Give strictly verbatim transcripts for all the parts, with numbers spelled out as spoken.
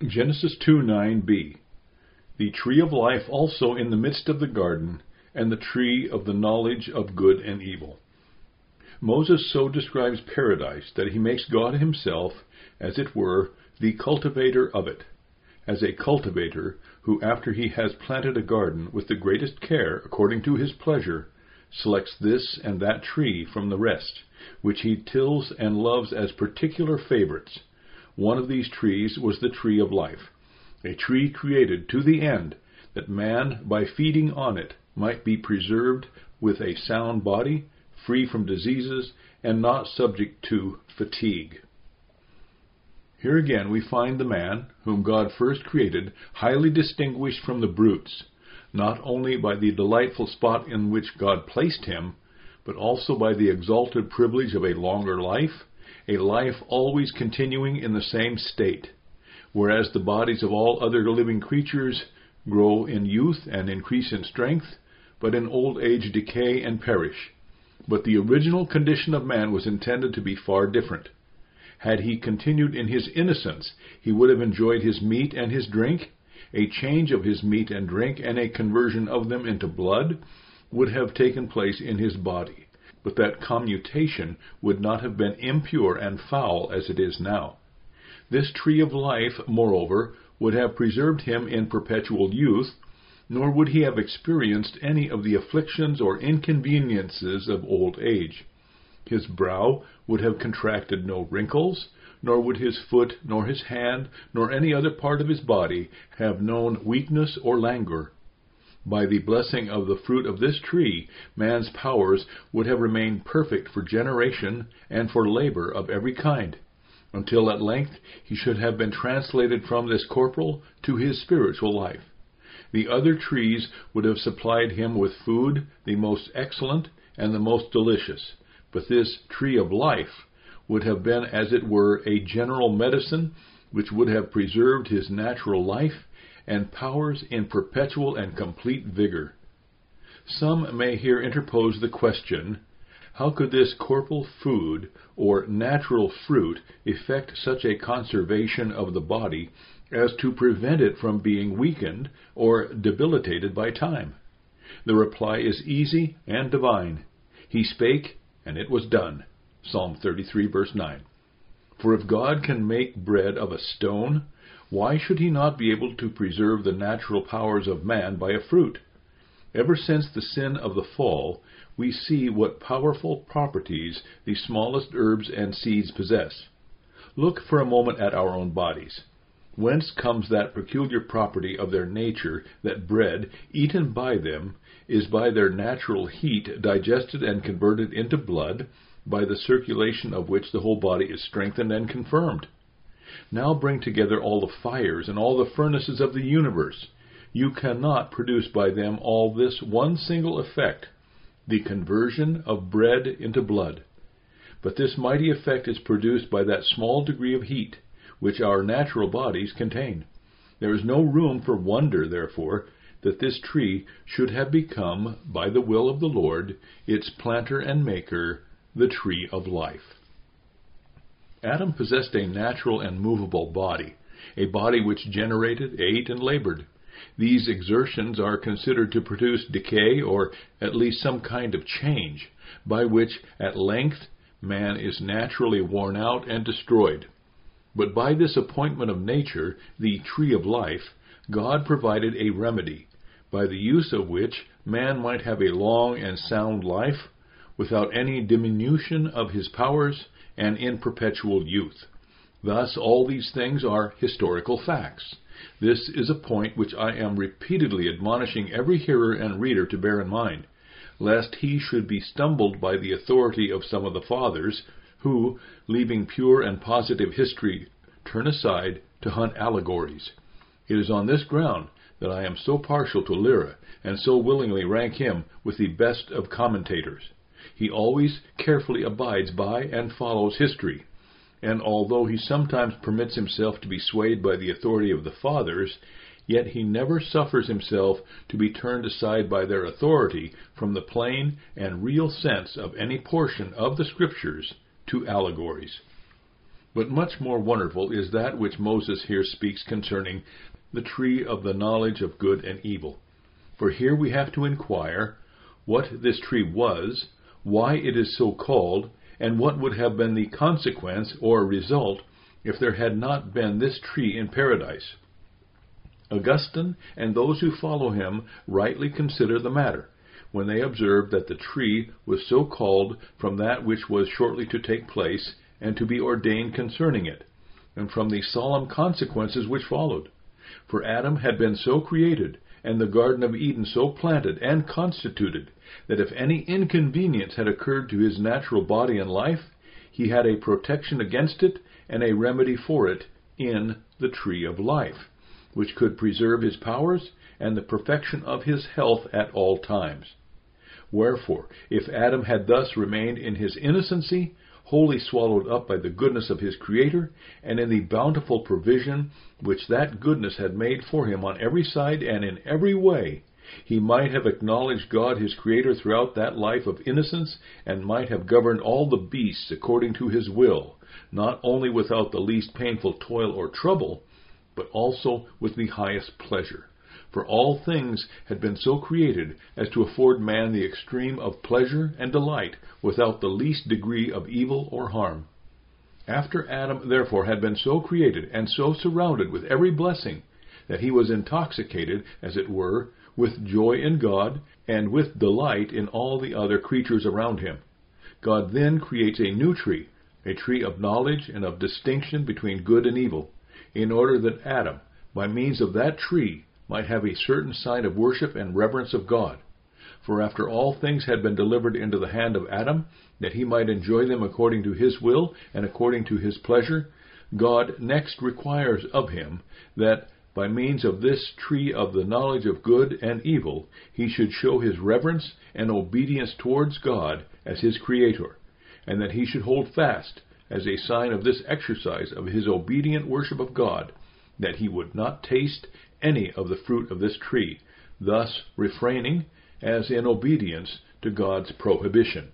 Genesis two nine b. The tree of life also in the midst of the garden, and the tree of the knowledge of good and evil. Moses so describes paradise that he makes God himself, as it were, the cultivator of it, as a cultivator who, after he has planted a garden with the greatest care according to his pleasure, selects this and that tree from the rest, which he tills and loves as particular favorites. One of these trees was the tree of life, a tree created to the end that man, by feeding on it, might be preserved with a sound body, free from diseases, and not subject to fatigue. Here again we find the man, whom God first created, highly distinguished from the brutes, not only by the delightful spot in which God placed him, but also by the exalted privilege of a longer life, a life always continuing in the same state, whereas the bodies of all other living creatures grow in youth and increase in strength, but in old age decay and perish. But the original condition of man was intended to be far different. Had he continued in his innocence, he would have enjoyed his meat and his drink. A change of his meat and drink and a conversion of them into blood would have taken place in his body. But that commutation would not have been impure and foul as it is now. This tree of life, moreover, would have preserved him in perpetual youth, nor would he have experienced any of the afflictions or inconveniences of old age. His brow would have contracted no wrinkles, nor would his foot, nor his hand, nor any other part of his body have known weakness or languor. By the blessing of the fruit of this tree, man's powers would have remained perfect for generation and for labor of every kind, until at length he should have been translated from this corporal to his spiritual life. The other trees would have supplied him with food, the most excellent and the most delicious, but this tree of life would have been, as it were, a general medicine, which would have preserved his natural life and powers in perpetual and complete vigor. Some may here interpose the question, how could this corporal food or natural fruit effect such a conservation of the body as to prevent it from being weakened or debilitated by time? The reply is easy and divine. He spake, and it was done. Psalm thirty-three, verse nine. For if God can make bread of a stone, why should he not be able to preserve the natural powers of man by a fruit? Ever since the sin of the fall, we see what powerful properties the smallest herbs and seeds possess. Look for a moment at our own bodies. Whence comes that peculiar property of their nature that bread, eaten by them, is by their natural heat digested and converted into blood, by the circulation of which the whole body is strengthened and confirmed? Now bring together all the fires and all the furnaces of the universe. You cannot produce by them all this one single effect, the conversion of bread into blood. But this mighty effect is produced by that small degree of heat which our natural bodies contain. There is no room for wonder, therefore, that this tree should have become, by the will of the Lord, its planter and maker, the tree of life. Adam possessed a natural and movable body, a body which generated, ate, and labored. These exertions are considered to produce decay, or at least some kind of change, by which at length man is naturally worn out and destroyed. But by this appointment of nature, the tree of life, God provided a remedy, by the use of which man might have a long and sound life, without any diminution of his powers, and in perpetual youth. Thus all these things are historical facts. This is a point which I am repeatedly admonishing every hearer and reader to bear in mind, lest he should be stumbled by the authority of some of the fathers, who, leaving pure and positive history, turn aside to hunt allegories. It is on this ground that I am so partial to Lyra, and so willingly rank him with the best of commentators. He always carefully abides by and follows history, and although he sometimes permits himself to be swayed by the authority of the fathers, yet he never suffers himself to be turned aside by their authority from the plain and real sense of any portion of the Scriptures to allegories. But much more wonderful is that which Moses here speaks concerning the tree of the knowledge of good and evil. For here we have to inquire what this tree was, why it is so called, and what would have been the consequence or result if there had not been this tree in paradise. Augustine and those who follow him rightly consider the matter, when they observe that the tree was so called from that which was shortly to take place and to be ordained concerning it, and from the solemn consequences which followed. For Adam had been so created, and the Garden of Eden so planted and constituted, that if any inconvenience had occurred to his natural body and life, he had a protection against it and a remedy for it in the tree of life, which could preserve his powers and the perfection of his health at all times. Wherefore, if Adam had thus remained in his innocency, wholly swallowed up by the goodness of his Creator, and in the bountiful provision which that goodness had made for him on every side and in every way, he might have acknowledged God his Creator throughout that life of innocence, and might have governed all the beasts according to his will, not only without the least painful toil or trouble, but also with the highest pleasure. For all things had been so created as to afford man the extreme of pleasure and delight without the least degree of evil or harm. After Adam therefore had been so created and so surrounded with every blessing, that he was intoxicated, as it were, with joy in God and with delight in all the other creatures around him, God then creates a new tree, a tree of knowledge and of distinction between good and evil, in order that Adam, by means of that tree, might have a certain sign of worship and reverence of God. For after all things had been delivered into the hand of Adam, that he might enjoy them according to his will and according to his pleasure, God next requires of him that, by means of this tree of the knowledge of good and evil, he should show his reverence and obedience towards God as his Creator, and that he should hold fast, as a sign of this exercise of his obedient worship of God, that he would not taste any of the fruit of this tree, thus refraining, as in obedience to God's prohibition.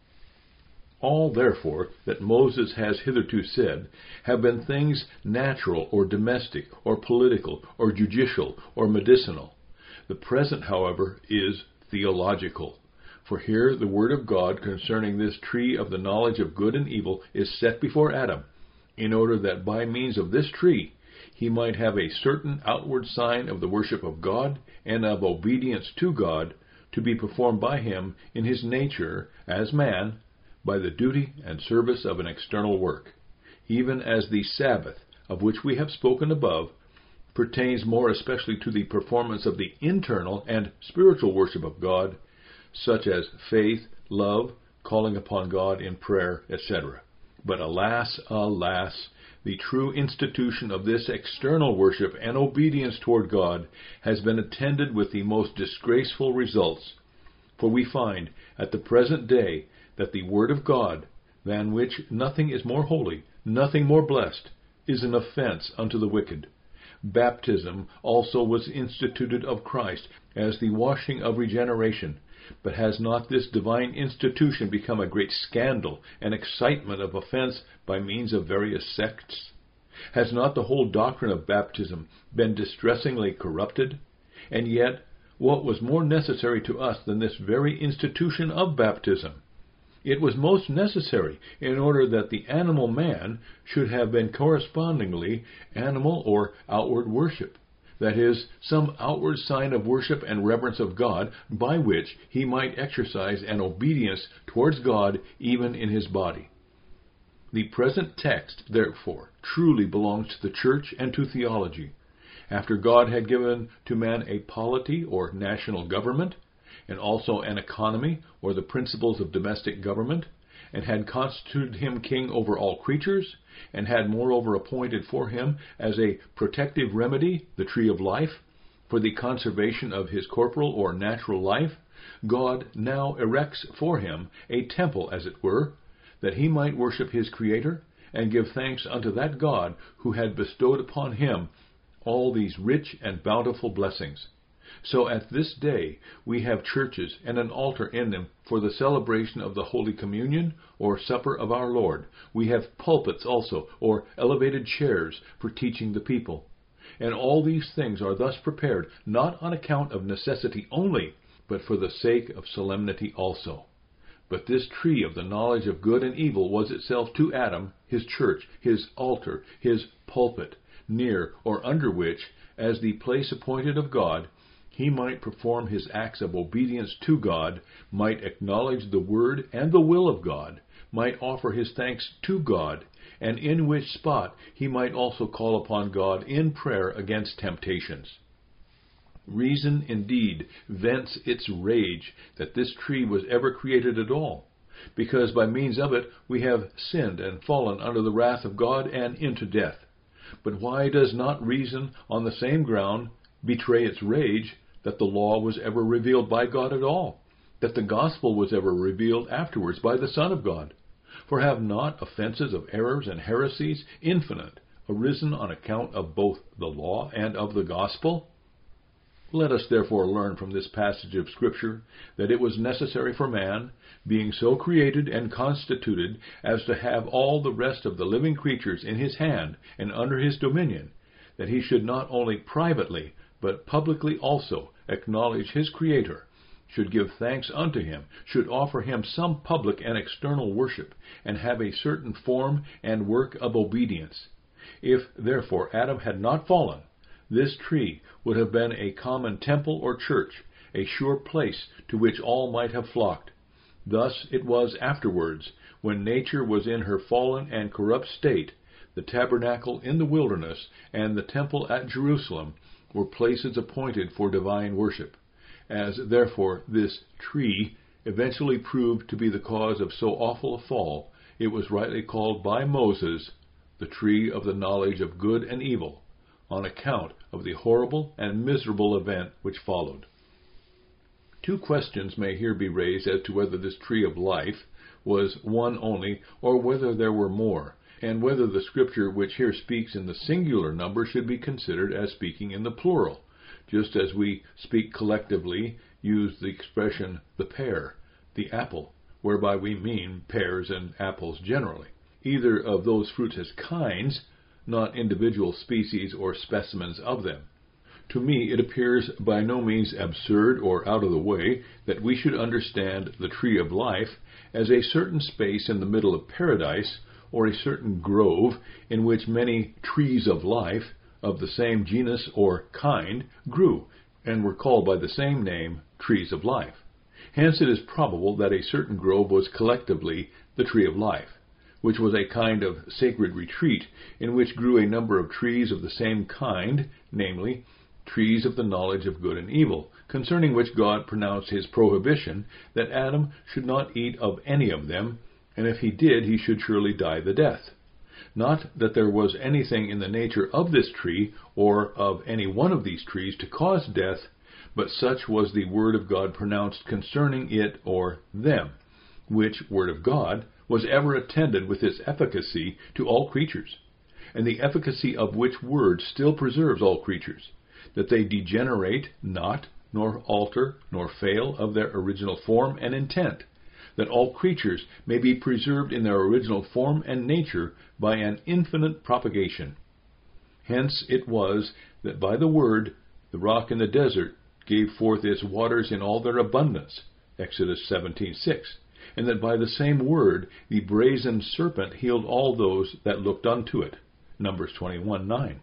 All, therefore, that Moses has hitherto said have been things natural or domestic or political or judicial or medicinal. The present, however, is theological. For here the word of God concerning this tree of the knowledge of good and evil is set before Adam, in order that by means of this tree he might have a certain outward sign of the worship of God and of obedience to God to be performed by him in his nature as man, by the duty and service of an external work, even as the Sabbath, of which we have spoken above, pertains more especially to the performance of the internal and spiritual worship of God, such as faith, love, calling upon God in prayer, et cetera. But alas, alas, the true institution of this external worship and obedience toward God has been attended with the most disgraceful results. For we find at the present day that the Word of God, than which nothing is more holy, nothing more blessed, is an offense unto the wicked. Baptism also was instituted of Christ as the washing of regeneration, but has not this divine institution become a great scandal and excitement of offense by means of various sects? Has not the whole doctrine of baptism been distressingly corrupted? And yet, what was more necessary to us than this very institution of baptism? It was most necessary in order that the animal man should have been correspondingly animal or outward worship, that is, some outward sign of worship and reverence of God by which he might exercise an obedience towards God even in his body. The present text, therefore, truly belongs to the Church and to theology. After God had given to man a polity or national government, and also an economy, or the principles of domestic government, and had constituted him king over all creatures, and had moreover appointed for him as a protective remedy the tree of life, for the conservation of his corporal or natural life, God now erects for him a temple, as it were, that he might worship his Creator, and give thanks unto that God who had bestowed upon him all these rich and bountiful blessings. So at this day we have churches and an altar in them for the celebration of the Holy Communion or Supper of our Lord. We have pulpits also, or elevated chairs for teaching the people. And all these things are thus prepared, not on account of necessity only, but for the sake of solemnity also. But this tree of the knowledge of good and evil was itself to Adam his church, his altar, his pulpit, near or under which, as the place appointed of God, he might perform his acts of obedience to God, might acknowledge the word and the will of God, might offer his thanks to God, and in which spot he might also call upon God in prayer against temptations. Reason indeed vents its rage that this tree was ever created at all, because by means of it we have sinned and fallen under the wrath of God and into death. But why does not reason on the same ground betray its rage that the law was ever revealed by God at all, that the gospel was ever revealed afterwards by the Son of God? For have not offenses of errors and heresies infinite arisen on account of both the law and of the gospel? Let us therefore learn from this passage of Scripture that it was necessary for man, being so created and constituted as to have all the rest of the living creatures in his hand and under his dominion, that he should not only privately, but publicly also acknowledge his Creator, should give thanks unto him, should offer him some public and external worship, and have a certain form and work of obedience. If, therefore, Adam had not fallen, this tree would have been a common temple or church, a sure place to which all might have flocked. Thus it was afterwards, when nature was in her fallen and corrupt state, the tabernacle in the wilderness and the temple at Jerusalem were places appointed for divine worship. As, therefore, this tree eventually proved to be the cause of so awful a fall, it was rightly called by Moses the tree of the knowledge of good and evil, on account of the horrible and miserable event which followed. Two questions may here be raised as to whether this tree of life was one only, or whether there were more, and whether the Scripture which here speaks in the singular number should be considered as speaking in the plural, just as we speak collectively, use the expression the pear, the apple, whereby we mean pears and apples generally, either of those fruits as kinds, not individual species or specimens of them. To me it appears by no means absurd or out of the way that we should understand the tree of life as a certain space in the middle of paradise, or a certain grove in which many trees of life of the same genus or kind grew, and were called by the same name, trees of life. Hence it is probable that a certain grove was collectively the tree of life, which was a kind of sacred retreat in which grew a number of trees of the same kind, namely, trees of the knowledge of good and evil, concerning which God pronounced his prohibition that Adam should not eat of any of them, and if he did, he should surely die the death. Not that there was anything in the nature of this tree, or of any one of these trees, to cause death, but such was the word of God pronounced concerning it or them, which word of God was ever attended with its efficacy to all creatures, and the efficacy of which word still preserves all creatures, that they degenerate not, nor alter, nor fail of their original form and intent, that all creatures may be preserved in their original form and nature by an infinite propagation. Hence it was that by the word the rock in the desert gave forth its waters in all their abundance, Exodus seventeen six, and that by the same word the brazen serpent healed all those that looked unto it, Numbers twenty-one nine.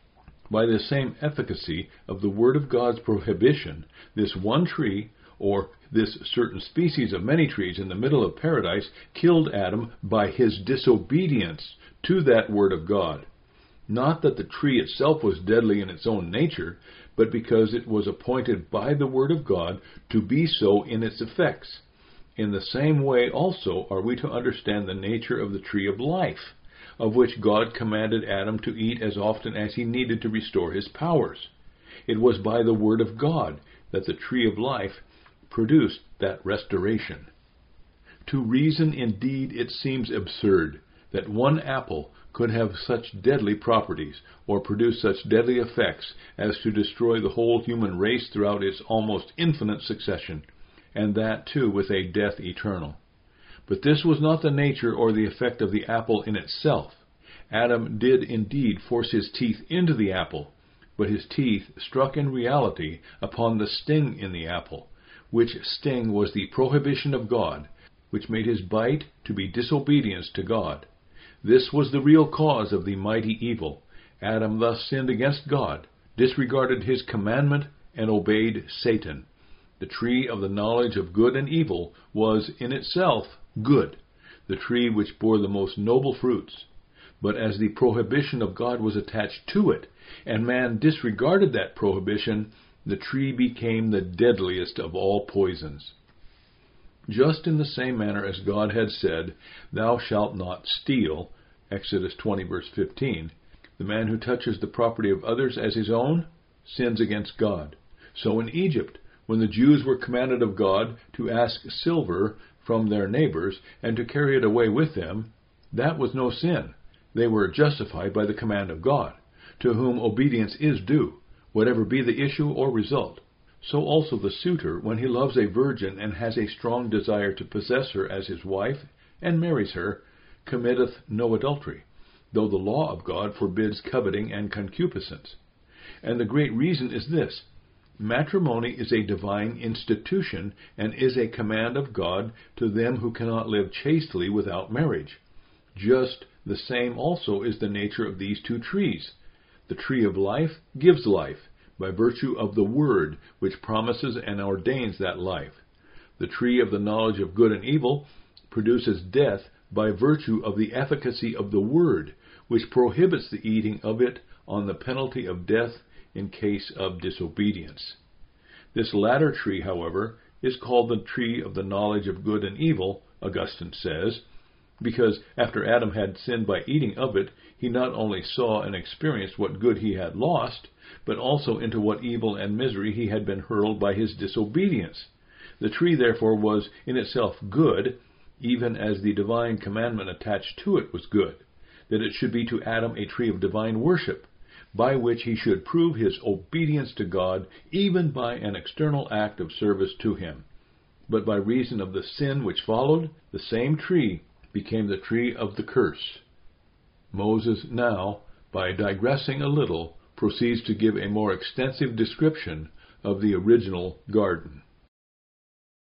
By the same efficacy of the word of God's prohibition, this one tree, or this certain species of many trees in the middle of paradise, killed Adam by his disobedience to that word of God. Not that the tree itself was deadly in its own nature, but because it was appointed by the word of God to be so in its effects. In the same way also are we to understand the nature of the tree of life, of which God commanded Adam to eat as often as he needed to restore his powers. It was by the word of God that the tree of life produced that restoration. To reason indeed it seems absurd that one apple could have such deadly properties, or produce such deadly effects, as to destroy the whole human race throughout its almost infinite succession, and that too with a death eternal. But this was not the nature or the effect of the apple in itself. Adam did indeed force his teeth into the apple, but his teeth struck in reality upon the sting in the apple, which sting was the prohibition of God, which made his bite to be disobedience to God. This was the real cause of the mighty evil. Adam thus sinned against God, disregarded his commandment, and obeyed Satan. The tree of the knowledge of good and evil was in itself good, the tree which bore the most noble fruits. But as the prohibition of God was attached to it, and man disregarded that prohibition, the tree became the deadliest of all poisons. Just in the same manner as God had said, "Thou shalt not steal," Exodus twenty, verse fifteen, the man who touches the property of others as his own sins against God. So in Egypt, when the Jews were commanded of God to ask silver from their neighbors and to carry it away with them, that was no sin. They were justified by the command of God, to whom obedience is due, whatever be the issue or result. So also the suitor, when he loves a virgin and has a strong desire to possess her as his wife, and marries her, committeth no adultery, though the law of God forbids coveting and concupiscence. And the great reason is this: matrimony is a divine institution, and is a command of God to them who cannot live chastely without marriage. Just the same also is the nature of these two trees. The tree of life gives life, by virtue of the Word, which promises and ordains that life. The tree of the knowledge of good and evil produces death by virtue of the efficacy of the Word, which prohibits the eating of it on the penalty of death in case of disobedience. This latter tree, however, is called the tree of the knowledge of good and evil, Augustine says, because after Adam had sinned by eating of it, he not only saw and experienced what good he had lost, but also into what evil and misery he had been hurled by his disobedience. The tree, therefore, was in itself good, even as the divine commandment attached to it was good, that it should be to Adam a tree of divine worship, by which he should prove his obedience to God, even by an external act of service to him. But by reason of the sin which followed, the same tree became the tree of the curse. Moses now, by digressing a little, proceeds to give a more extensive description of the original garden.